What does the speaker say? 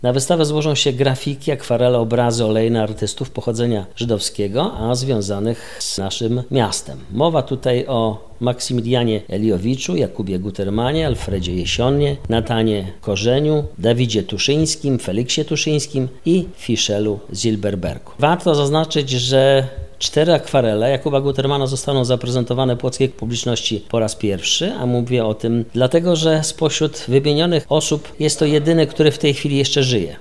Na wystawę złożą się grafiki, akwarele, obrazy olejne artystów pochodzenia żydowskiego, a związanych z naszym miastem. Mowa tutaj o Maksymilianie Eliowiczu, Jakubie Gutermanie, Alfredzie Jesionie, Natanie Korzeniu, Dawidzie Tuszyńskim, Feliksie Tuszyńskim i Fischelu Zilberbergu. Warto zaznaczyć, że 4 akwarele Jakuba Gutermana zostaną zaprezentowane płockiej publiczności po raz pierwszy, a mówię o tym dlatego, że spośród wymienionych osób jest to jedyny, który w tej chwili jeszcze żyje.